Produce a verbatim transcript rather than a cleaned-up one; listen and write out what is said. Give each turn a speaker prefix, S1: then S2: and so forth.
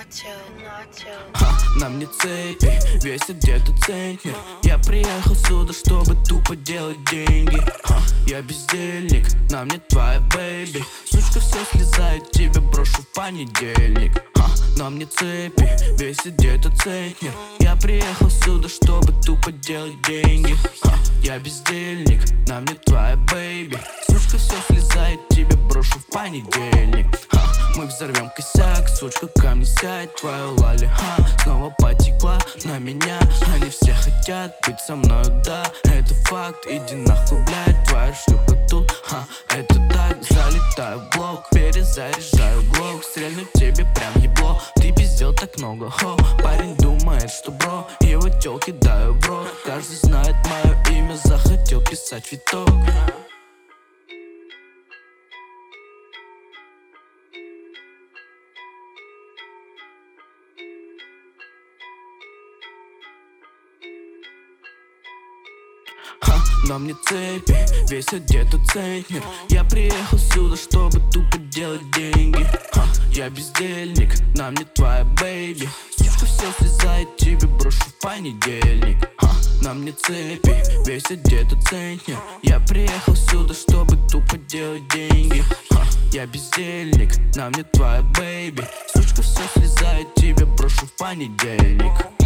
S1: Ха, на мне цепи, весит где-то центнер. Я приехал сюда, чтобы тупо делать деньги. Ха, я бездельник, на мне твоя бэйби. Сучка все слезает, тебе брошу в понедельник. Ха, на мне цепи, весит где-то центнер. Я приехал сюда, чтобы тупо делать деньги. Ха, я бездельник, на мне твоя бэйби. Сучка все слезает, тебе брошу в понедельник. Ха, мы взорвем косяк, сучка камни сядь, твою лали, ха. Снова потекла на меня, они все хотят быть со мною, да. Это факт, иди нахуй, блядь, твоя шлюха тут, ха. Это так, залетаю в блок, перезаряжаю глок. Стрельну тебе прям ебло, ты пиздел так много, хо. Парень думает, что бро, его тёлки даю в рот. Каждый знает мое имя, захотел писать виток. Ха, на мне цепи, весят где-то центнер. Я приехал сюда, чтобы тупо делать деньги. Ха, я бездельник, на мне твоя бэйби. Сучка все слезает, тебе брошу в понедельник. Ха, на мне цепи, весят где-то центнер. Я приехал сюда, чтобы тупо делать деньги. Ха, я бездельник, на мне твоя бэйби. Сучка все слезает, тебе брошу в понедельник.